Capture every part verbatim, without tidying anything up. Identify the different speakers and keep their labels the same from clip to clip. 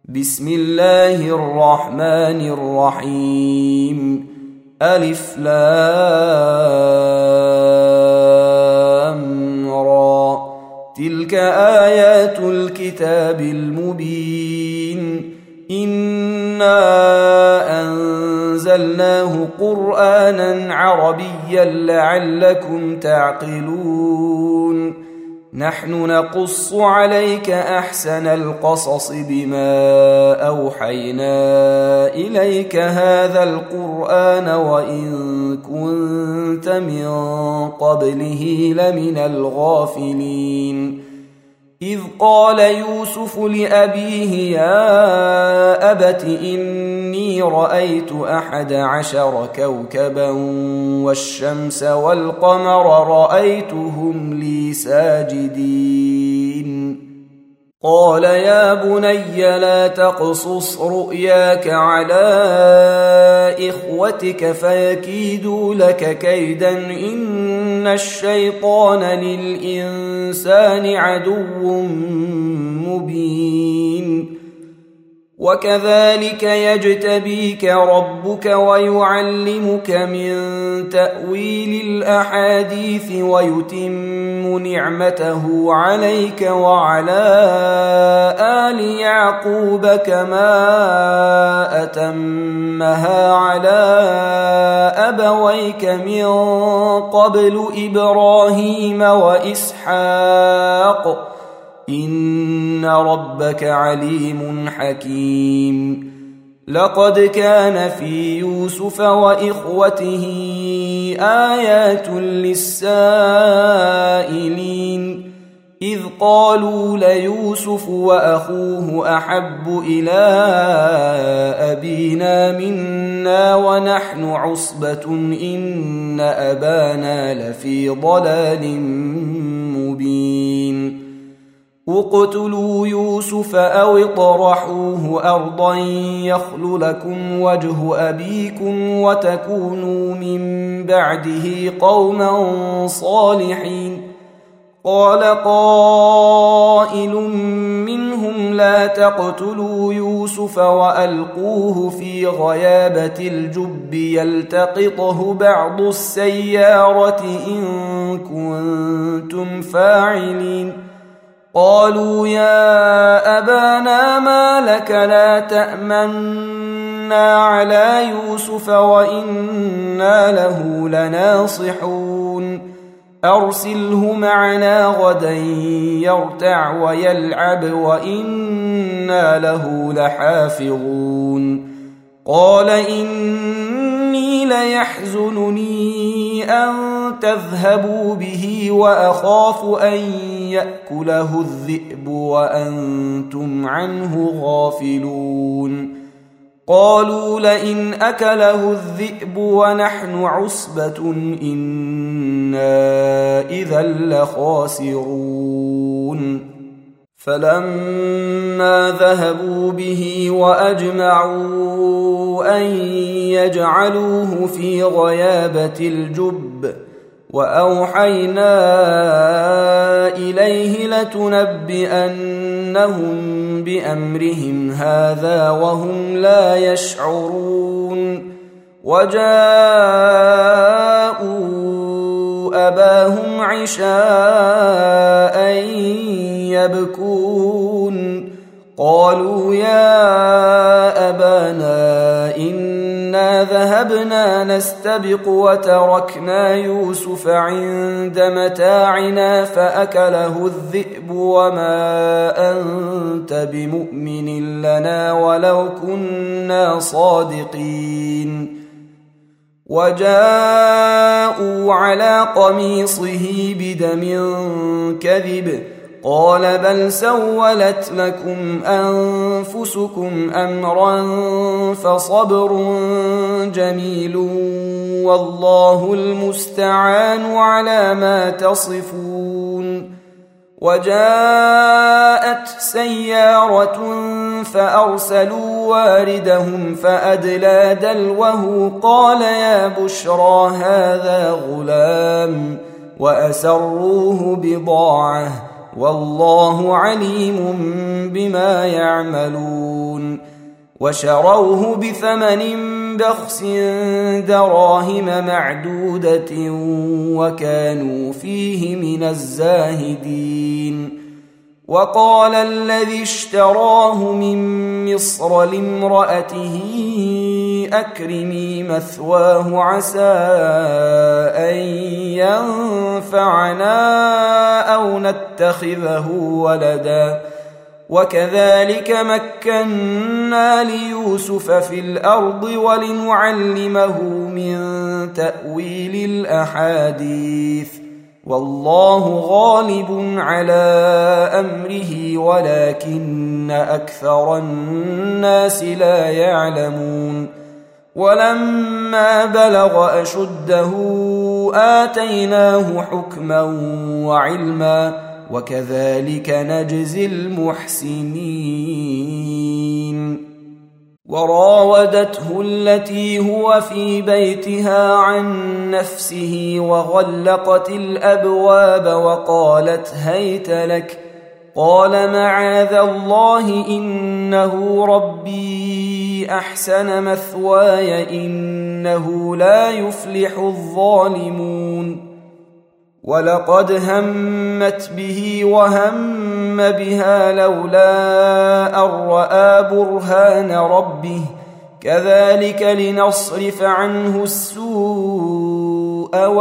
Speaker 1: بسم الله الرحمن الرحيم. ألف لام را. تلك آيات الكتاب المبين. إنا أنزلناه قرآنا عربيا لعلكم تعقلون. نحن نقص عليك أحسن القصص بما أوحينا إليك هذا القرآن وإن كنت من قبله لمن الغافلين. إذ قال يوسف لأبيه يا أبت إني رأيت أحد عشر كوكبا والشمس والقمر رأيتهم لي ساجدين. قال يا بني لا تقصص رؤياك على إخوتك فيكيدوا لك كيدا إن الشيطان للإنسان عدو مبين. وكذلك يجتبيك ربك ويعلمك من تأويل الأحاديث ويتم نعمته عليك وعلى آل يعقوب كما أتمها على أبويك من قبل إبراهيم وإسحاق إن ربك عليم حكيم. لقد كان في يوسف وإخوته آيات للسائلين إذ قالوا ليوسف وأخوه أحب إلى أبينا منا ونحن عصبة إن أبانا لفي ضلال مبين. اقتلوا يوسف أو اطرحوه أرضا يخل لكم وجه أبيكم وتكونوا من بعده قوما صالحين. قال قائل منهم لا تقتلوا يوسف وألقوه في غيابة الجب يلتقطه بعض السيارة إن كنتم فاعلين. قالوا يا أبانا ما لك لا تأمنا على يوسف وإنا له لناصحون. أرسله معنا غدا يرتع ويلعب وإنا له لحافظون. قال إني ليحزنني أن تذهبوا به وأخاف أن يأكله الذئب وأنتم عنه غافلون. قالوا لئن أكله الذئب ونحن عصبة إنا إذا لخاسرون. فلما ذهبوا به وأجمعوا أن يجعلوه في غيابة الجب وأوحينا إليه لتنبئنهم بأمرهم هذا وهم لا يشعرون. وجاءوا أباهم عشاء يبكون. قالوا يا أبانا إنا ذهبنا نستبق وتركنا يوسف عند متاعنا فأكله الذئب وما أنت بمؤمن لنا ولو كنا صادقين. وجاءوا على قميصه بدم كذب. قال بل سولت لكم أنفسكم أمرا فصبر جميل والله المستعان على ما تصفون. وجاءت سيارة فأرسلوا واردهم فأدلى دلوه قال يا بشرى هذا غلام وأسروه بضاعة والله عليم بما يعملون. يعدلون وشروه بثمن بخس دراهم معدودة وكانوا فيه من الزاهدين. وقال الذي اشتراه من مصر لامرأته أكرمي مثواه عسى أن ينفعنا أو نتخذه ولدا وكذلك مكنا ليوسف في الأرض ولنعلمه من تأويل الأحاديث والله غالب على أمره ولكن أكثر الناس لا يعلمون. ولما بلغ أشده آتيناه حكما وعلما وكذلك نجزي المحسنين. وراودته التي هو في بيتها عن نفسه وغلقت الأبواب وقالت هيت لك قال معاذ الله إنه ربي أحسن مثواي إنه لا يفلح الظالمون. ولقد همت به وهم بها لولا أن رأى برهان ربه كذلك لنصرف عنه السوء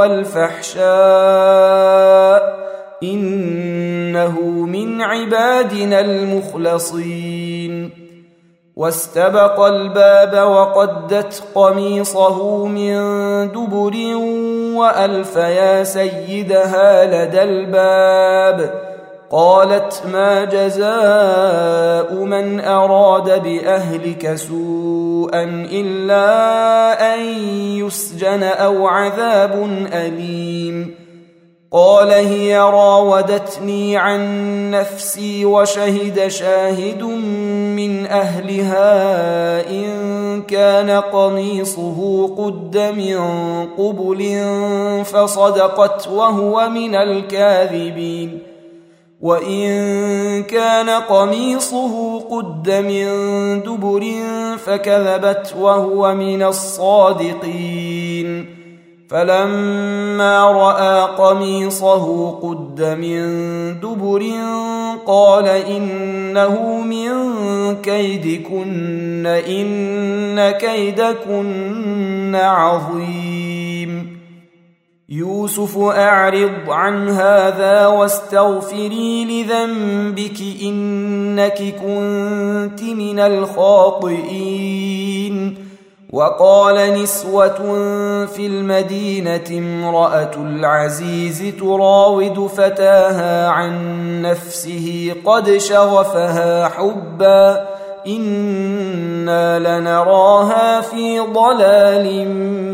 Speaker 1: والفحشاء إنه من عبادنا المخلصين. واستبق الباب وقدت قميصه من دبر وألف يا سيدها لدى الباب قالت ما جزاء من أراد بأهلك سوءا إلا أن يسجن أو عذاب أليم. قال هي راودتني عن نفسي وشهد شاهد من أهلها إن كان قميصه قد من قبل فصدقت وهو من الكاذبين وإن كان قميصه قد من دبر فكذبت وهو من الصادقين. فلما رأى قميصه قد من دبر قال إنه من كيدكن إن كيدكن عظيم. يوسف أعرض عن هذا واستغفري لذنبك إنك كنت من الخاطئين. وقال نسوة في المدينة امرأة العزيز تراود فتاها عن نفسه قد شغفها حبا إنا لنراها في ضلال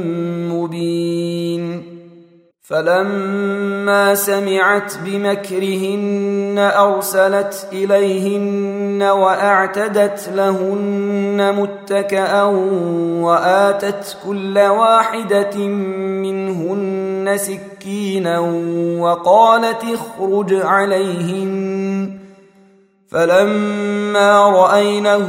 Speaker 1: مبين. فلما سمعت بمكرهن أرسلت إليهن وأعتدت لهن متكأ وآتت كل واحدة منهن سكينا وقالت اخرج عليهن. فلما رأينه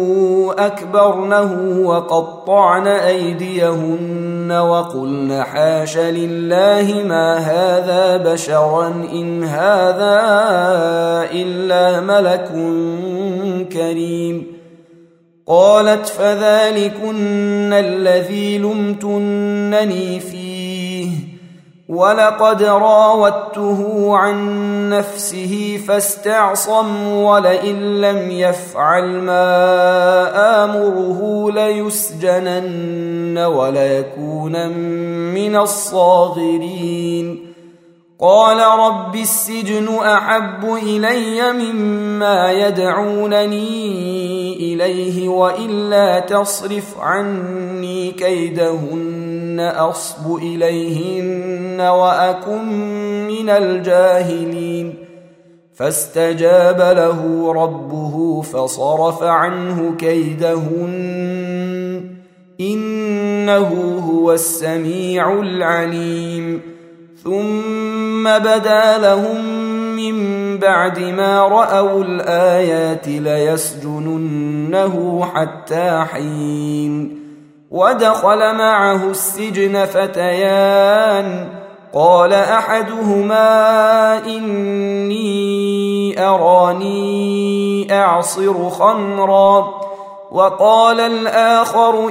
Speaker 1: أكبرنه وقطعن أيديهن وقلن حاش لله ما هذا بشرا إن هذا إلا ملك كريم. قالت فذلكن الذي لمتنني فيه ولقد راودته عن نفسه فاستعصم ولئن لم يفعل ما آمره ليسجنن وليكون من الصاغرين. قال رب السجن أحب إلي مما يدعونني إليه وإلا تصرف عني كيدهن أصب إليهن وأكن من الجاهلين. فاستجاب له ربه فصرف عنه كيدهن إنه هو السميع العليم. ثم بدا لهم من بعد ما رأوا الآيات ليسجننه حتى حين. ودخل معه السجن فتيان قال أحدهما إني أراني أعصر خمرا وقال الآخر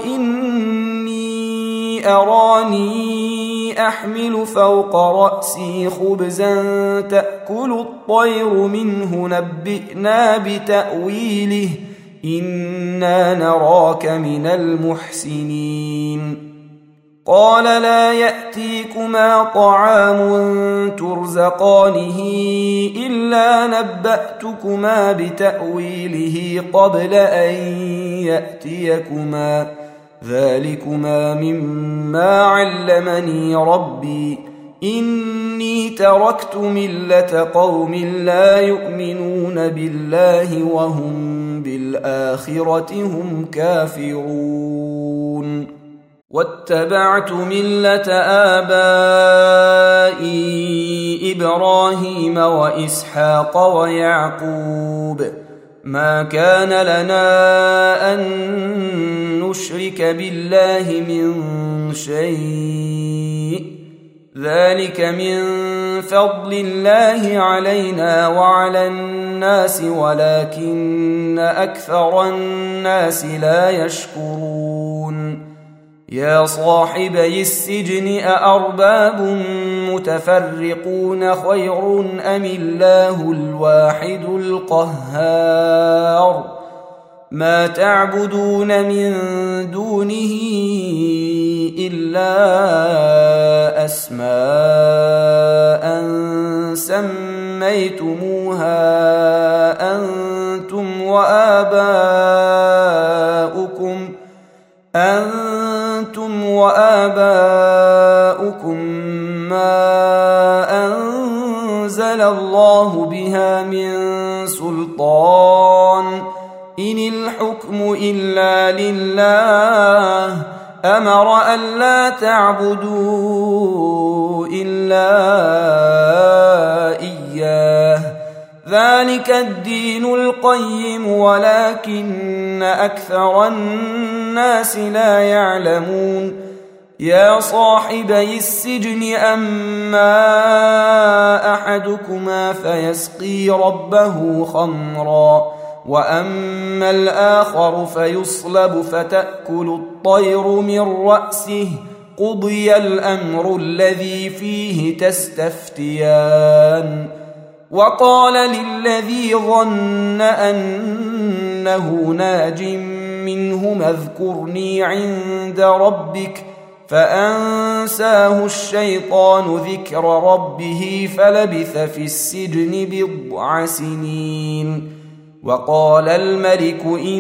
Speaker 1: إني أراني أحمل فوق رأسي خبزا تأكل الطير منه نبئنا بتأويله إنا نراك من المحسنين. قال لا يأتيكما طعام ترزقانه إلا نبأتكما بتأويله قبل أن يأتيكما ذلكما مما علمني ربي إني تركت ملة قوم لا يؤمنون بالله وهم بالآخرة هم كافرون. واتبعت ملة آبائي إبراهيم وإسحاق ويعقوب ما كان لنا أن نشرك بالله من شيء ذلك من فضل الله علينا وعلى الناس ولكن أكثر الناس لا يشكرون. يا صاحبي السجن أأرباب متفرقون خير أم الله الواحد القهار ما تعبدون من دونه إلا أسماء سميتموها أنتم وآباؤكم أنتم وآباؤكم ما أنزل الله بها من سلطان إن الحكم إلا لله أمر ألا تعبدوا إلا إياه ذلك الدين القيم ولكن أكثر الناس لا يعلمون. يا صاحبي السجن أما أحدكما فيسقي ربه خمرا وأما الآخر فيصلب فتأكل الطير من رأسه قضي الأمر الذي فيه تستفتيان. وقال للذي ظن أنه ناج منهما اذكرني عند ربك فأنساه الشيطان ذكر ربه فلبث في السجن بضع سنين. وقال الملك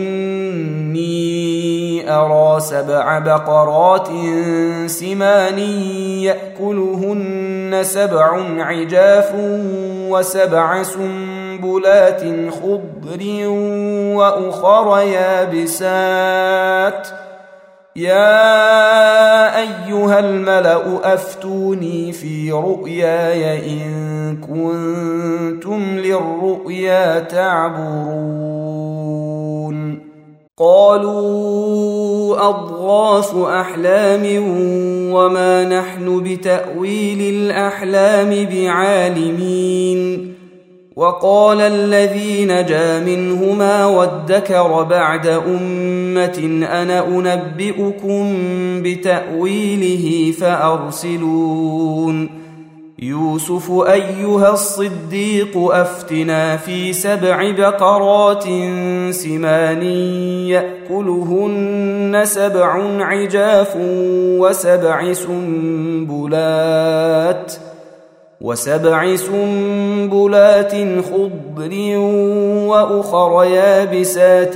Speaker 1: إني أرى سبع بقرات سمان يأكلهن سبع عجاف وسبع سنبلات خضر وأخر يابسات يا أيها الملأ أفتوني في رؤياي إن كنتم للرؤيا تعبرون. قالوا أضغاث أحلام وما نحن بتأويل الأحلام بعالمين. وقال الذي نجا منهما وادكر بعد أمة أنا أنبئكم بتأويله فأرسلون. يوسف أيها الصديق أفتنا في سبع بقرات سمان يأكلهن سبع عجاف وسبع سنبلات وسبع سنبلات خضر وأخر يابسات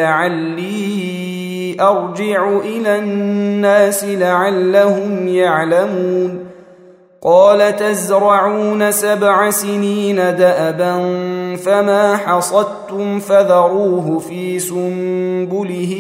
Speaker 1: لعلي أرجع إلى الناس لعلهم يعلمون. قال تزرعون سبع سنين دأبا فما حصدتم فذروه في سنبله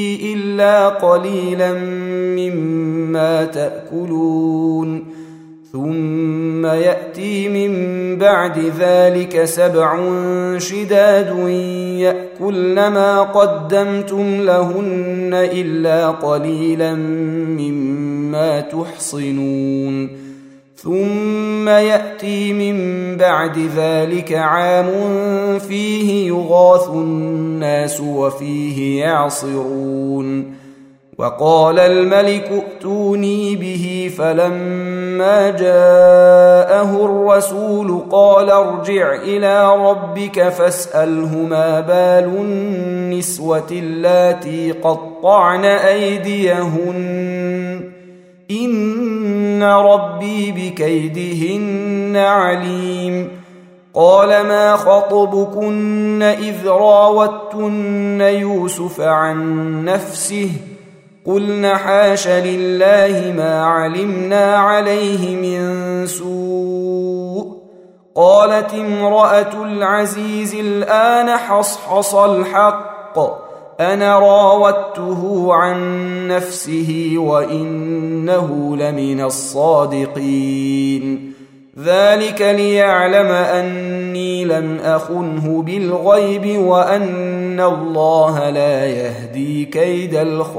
Speaker 1: إلا قليلا مما تأكلون ثم يأتي من بعد ذلك سبع شداد يأكلن ما قدمتم لهن إلا قليلا مما تحصنون ثم يأتي من بعد ذلك عام فيه يغاث الناس وفيه يعصرون وقال الملك ائتوني به فلما جاءه الرسول قال ارجع إلى ربك فاسأله ما بال النسوة اللاتي قطعن أيديهن إن ربي بكيدهن عليم قال ما خطبكن إذ راوتن يوسف عن نفسه قلنا حاش لله ما علمنا عليه من سوء قالت امرأة العزيز الآن حصحص الحق أنا راودته عن نفسه وإنه لمن الصادقين ذلك ليعلم أني لم أخنه بالغيب وأن الله لا يهدي كيد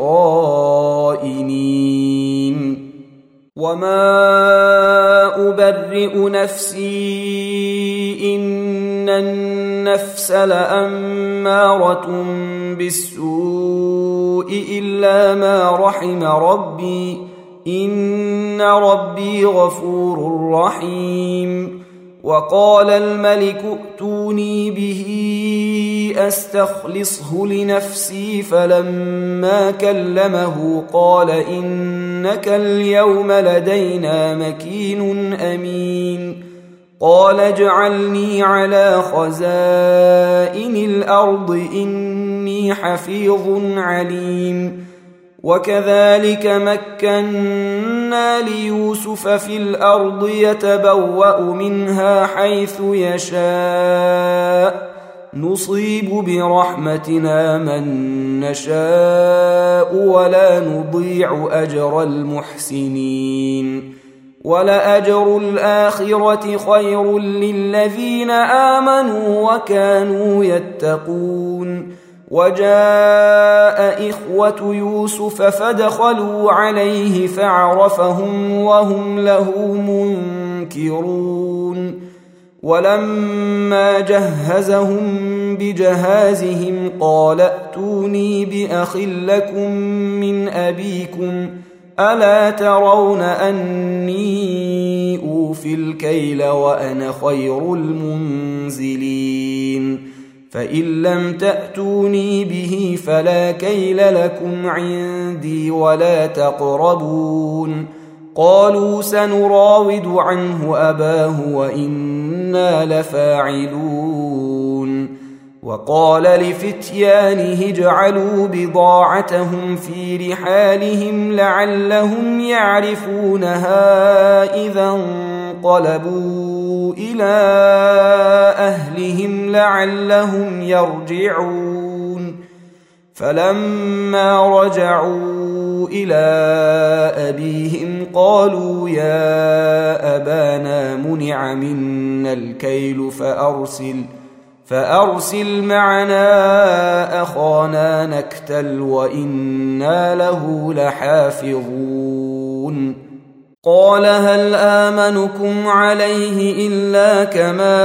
Speaker 1: الخائنين وما أبرئ نفسي إن النفس لأمارة بالسوء إلا ما رحم ربي إن ربي غفور رحيم وقال الملك ائتوني به أستخلصه لنفسي فلما كلمه قال إنك اليوم لدينا مكين أمين قال اجعلني على خزائن الأرض إني حفيظ عليم وكذلك مكنا ليوسف في الأرض يتبوأ منها حيث يشاء نصيب برحمتنا من نشاء ولا نضيع أجر المحسنين ولأجر الآخرة خير للذين آمنوا وكانوا يتقون وجاء إخوة يوسف فدخلوا عليه فعرفهم وهم له منكرون ولما جهزهم بجهازهم قال ائتوني بأخ لكم من أبيكم ألا ترون أني أوفي الكيل وأنا خير المنزلين فإن لم تأتوني به فلا كيل لكم عندي ولا تقربون قالوا سنراود عنه أباه وإنا لفاعلون وقال لفتيانه اجعلوا بضاعتهم في رحالهم لعلهم يعرفونها إذا انقلبوا إلى أهلهم لعلهم يرجعون فلما رجعوا إلى أبيهم قالوا يا أبانا منع منا الكيل فأرسل فأرسل معنا أخانا نكتل وإنا له لحافظون قال هل آمنكم عليه إلا كما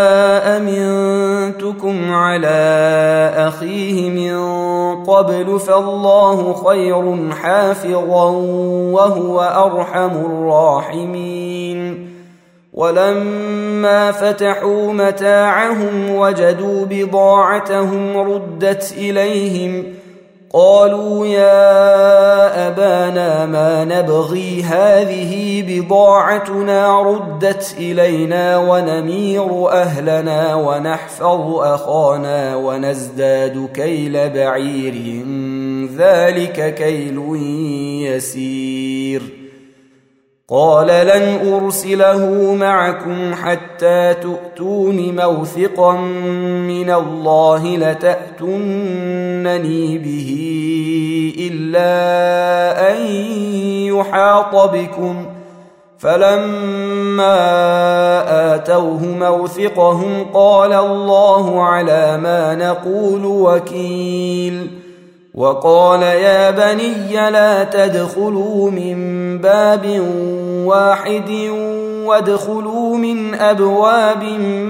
Speaker 1: أمنتكم على أخيه من قبل فالله خير حافظا وهو أرحم الراحمين ولما فتحوا متاعهم وجدوا بضاعتهم ردت إليهم قالوا يا أبانا ما نبغي هذه بضاعتنا ردت إلينا ونمير أهلنا ونحفظ أخانا ونزداد كيل بعير ذلك كيل يسير قال لن أرسله معكم حتى تؤتون موثقا من الله لتأتونني به إلا أن يحاط بكم فلما آتوه موثقهم قال الله على ما نقول وكيل. وقال يا بني لا تدخلوا من باب واحد وادخلوا من أبواب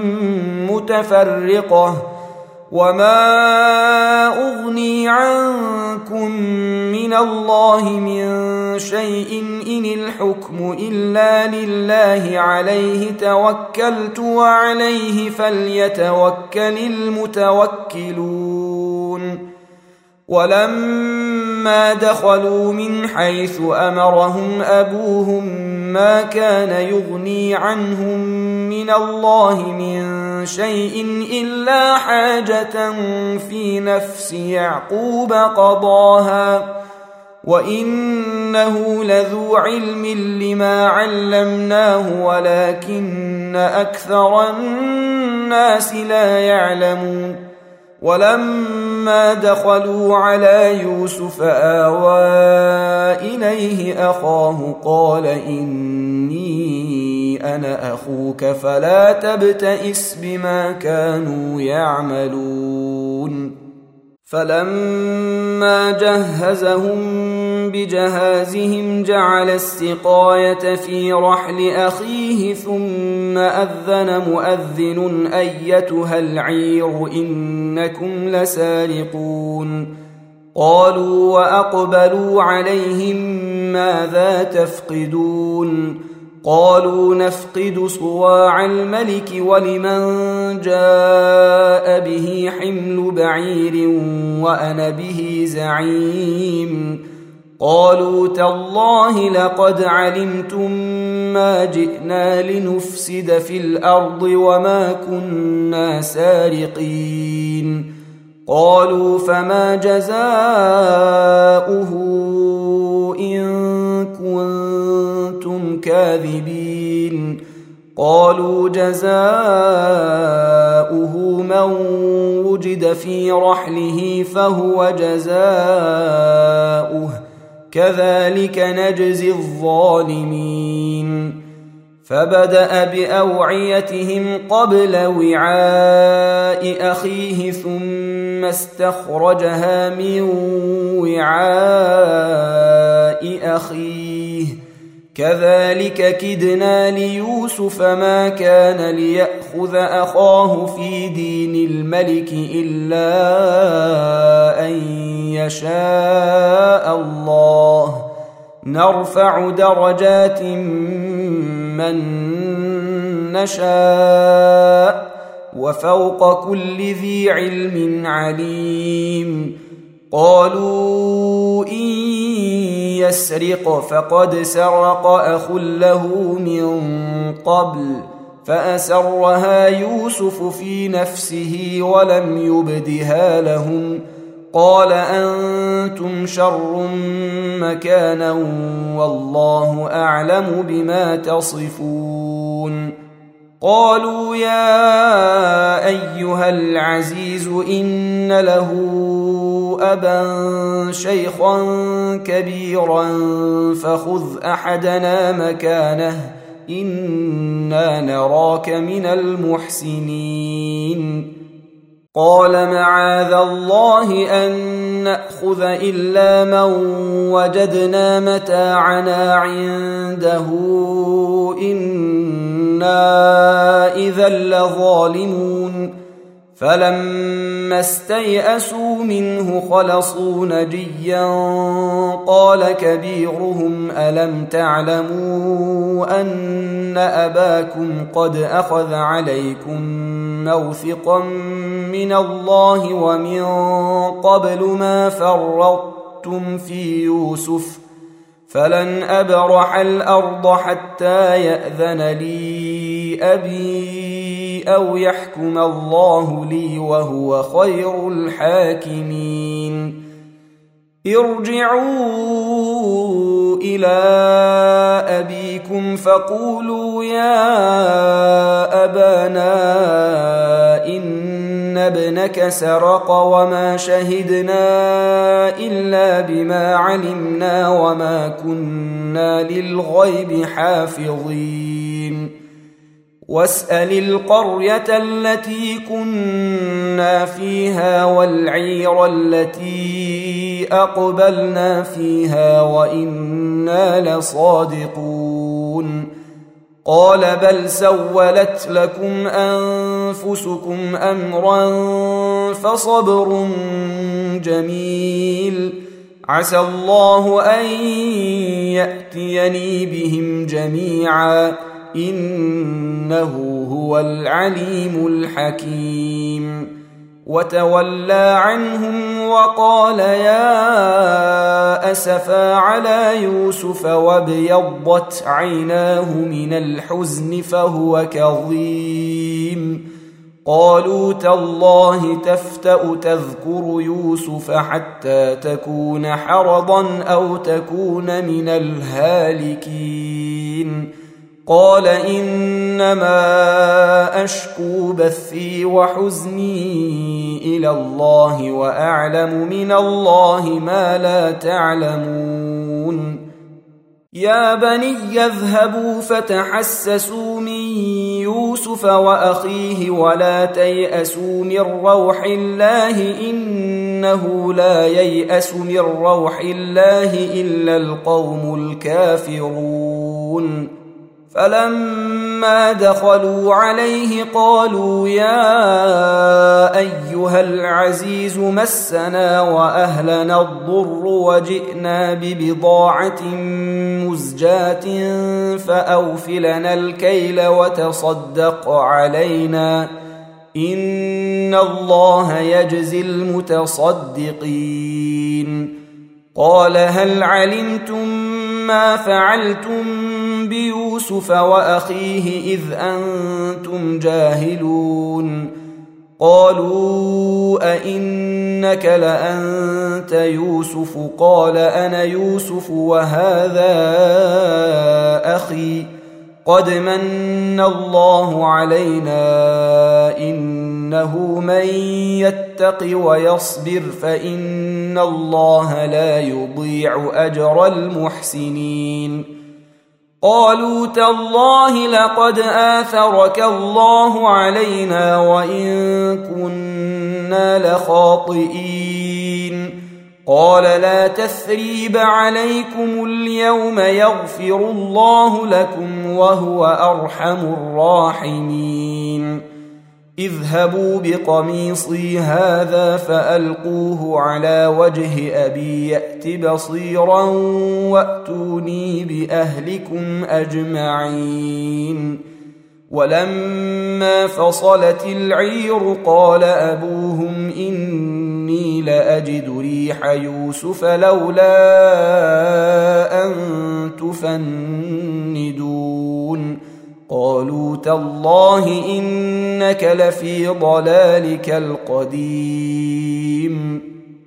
Speaker 1: متفرقة وما أغني عنكم من الله من شيء إن الحكم إلا لله عليه توكلت وعليه فليتوكل المتوكلون. ولما دخلوا من حيث أمرهم أبوهم ما كان يغني عنهم من الله من شيء إلا حاجة في نفس يعقوب قضاها وإنه لذو علم لما علمناه ولكن أكثر الناس لا يعلمون. ولما دخلوا على يوسف آوى إليه أخاه قال إني أنا أخوك فلا تبتئس بما كانوا يعملون. فلما جهزهم بجهازهم جعل السقاية في رحل أخيه ثم أذن مؤذن أيتها العير إنكم لسارقون. قالوا وأقبلوا عليهم ماذا تفقدون؟ قالوا نفقد صواع الملك ولمن جاء به حمل بعير وأنا به زعيم. قالوا تالله لقد علمتم ما جئنا لنفسد في الأرض وما كنا سارقين. قالوا فما جزاؤه إن كنتم كاذبين؟ قالوا جزاؤه من وجد في رحله فهو جزاؤه كذلك نجزي الظالمين. فبدأ بأوعيتهم قبل وعاء أخيه ثم استخرجها من وعاء أخيه كذلك كدنا ليوسف ما كان ليأخذ أخاه في دين الملك إلا أن يشاء الله نرفع درجات من نشاء وفوق كل ذي علم عليم. قالوا إن يسرق فقد سرق أخ له من قبل فأسرها يوسف في نفسه ولم يبدها لهم. قال أنتم شر مكانا والله أعلم بما تصفون. قالوا يا أيها العزيز إن له أبا شيخا كبيرا فخذ أحدنا مكانه إنا نراك من المحسنين. قال معاذ الله أن نأخذ إلا من وجدنا متاعنا عنده إنا إذا لظالمون. فلما استيئسوا منه خلصوا نجيا قال كبيرهم ألم تعلموا أن أباكم قد أخذ عليكم موثقا من الله ومن قبل ما فرطتم في يوسف فلن أبرح الأرض حتى يأذن لي أبي أو يحكم الله لي وهو خير الحاكمين. ارجعوا إلى أبيكم فقولوا يا أبانا إن إن ابنك سرق وما شهدنا إلا بما علمنا وما كنا للغيب حافظين واسأل القرية التي كنا فيها والعير التي أقبلنا فيها وإنا لصادقون قال بل سولت لكم أنفسكم أمرا فصبر جميل عسى الله أن يأتيني بهم جميعا إنه هو العليم الحكيم وتولى عنهم وقال يا أسفا على يوسف وابيضت عيناه من الحزن فهو كظيم قالوا تالله تفتأ تذكر يوسف حتى تكون حرضا أو تكون من الهالكين قال إنما أشكو بثي وحزني إلى الله وأعلم من الله ما لا تعلمون يا بني اذهبوا فتحسسوا من يوسف وأخيه ولا تيأسوا من روح الله إنه لا ييأس من روح الله إلا القوم الكافرون فلما دخلوا عليه قالوا يا أيها العزيز مسنا وأهلنا الضر وجئنا ببضاعة مزجاة فأوفلنا الكيل وتصدق علينا إن الله يجزي المتصدقين قال هل علمتم ما فعلتم بيوسف وأخيه إذ أنتم جاهلون قالوا أئنك لأنت يوسف قال أنا يوسف وهذا أخي قد من الله علينا إنه من يتق ويصبر فإن الله لا يضيع أجر المحسنين قالوا تالله لقد آثرك الله علينا وإن كنا لخاطئين قال لا تثريب عليكم اليوم يغفر الله لكم وهو أرحم الراحمين اذهبوا بقميصي هذا فألقوه على وجه أبي يأت بصيرا وأتوني بأهلكم أجمعين ولما فصلت العير قال أبوهم إني لأجد ريح يوسف لولا أن تفندون قالوا تالله إنك لفي ضلالك القديم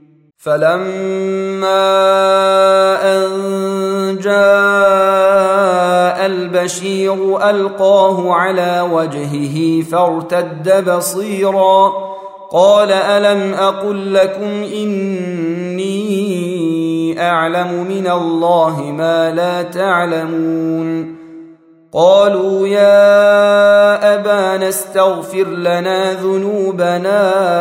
Speaker 1: فلما أن جاء البشير ألقاه على وجهه فارتد بصيرا قال ألم أقل لكم إني أعلم من الله ما لا تعلمون قالوا يا أبانا استغفر لنا ذنوبنا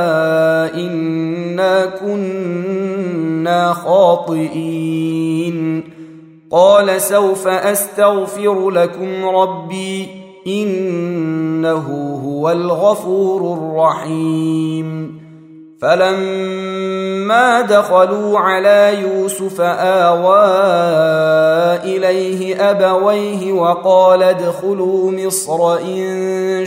Speaker 1: إنا كنا خاطئين قال سوف أستغفر لكم ربي إنه هو الغفور الرحيم فلما دخلوا على يوسف آوى إليه أبويه وقال ادخلوا مصر إن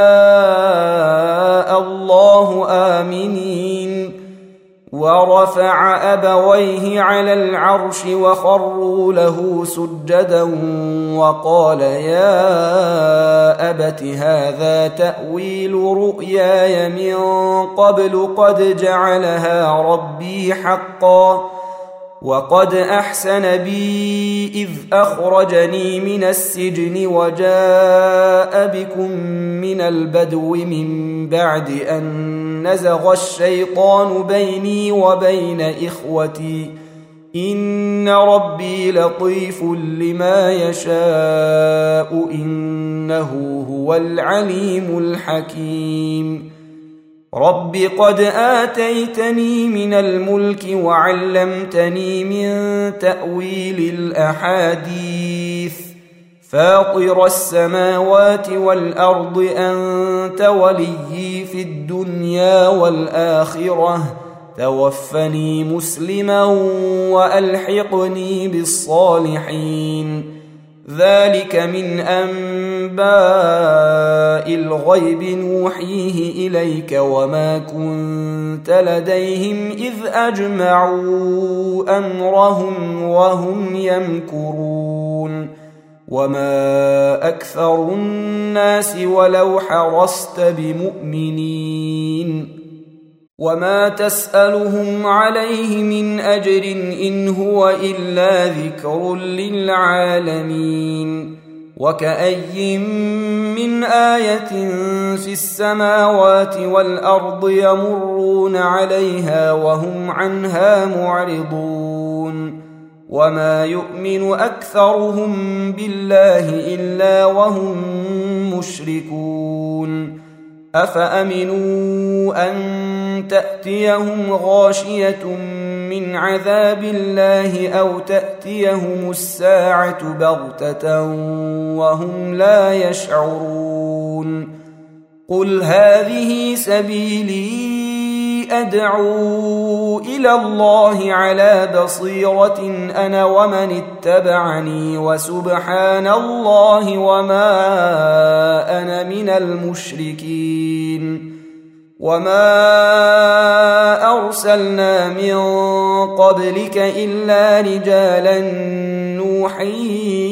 Speaker 1: شاء الله آمنين ورفع أبويه على العرش وخروا له سجدا وقال يا أبت هذا تأويل رؤياي من قبل قد جعلها ربي حقا وقد أحسن بي إذ أخرجني من السجن وجاء بكم من البدو من بعد أن نزغ الشيطان بيني وبين إخوتي إن ربي لطيف لما يشاء إنه هو العليم الحكيم رب قد آتيتني من الملك وعلمتني من تأويل الأحاديث فاطر السماوات والأرض أنت وليي في الدنيا والآخرة توفني مسلما وألحقني بالصالحين ذلك من أنباء الغيب نوحيه إليك وما كنت لديهم إذ أجمعوا أمرهم وهم يمكرون وما أكثر الناس ولو حرصت بمؤمنين وما تسألهم عليه من أجر إن هو إلا ذكر للعالمين وكأي من آية في السماوات والأرض يمرون عليها وهم عنها معرضون وما يؤمن أكثرهم بالله إلا وهم مشركون أفأمنوا أن تأتيهم غاشية من عذاب الله أو تأتيهم الساعة بغتة وهم لا يشعرون قل هذه سبيلي أدعو إلى الله على بصيرة أنا ومن اتبعني وسبحان الله وما أنا من المشركين وما أرسلنا من قبلك إلا رجالا نوحي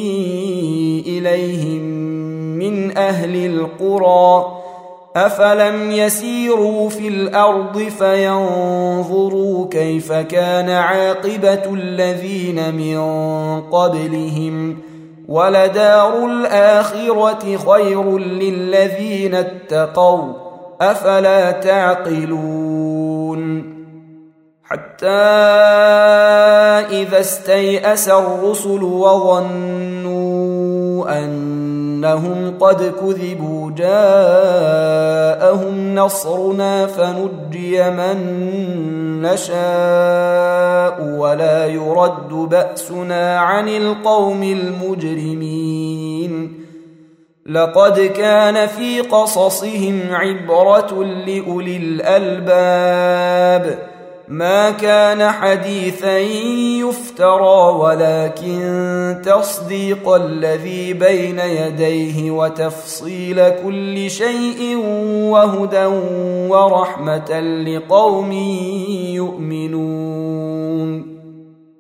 Speaker 1: إليهم من أهل القرى أفلم يسيروا في الأرض فينظروا كيف كان عاقبة الذين من قبلهم ولدار الآخرة خير للذين اتقوا أفلا تعقلون حتى إذا استيأس الرسل وظنوا أنهم قد كذبوا جاءهم نصرنا فنجي من نشاء ولا يرد بأسنا عن القوم المجرمين لقد كان في قصصهم عبرة لأولي الألباب ما كان حديثا يفترى ولكن تصديق الذي بين يديه وتفصيل كل شيء وهدى ورحمة لقوم يؤمنون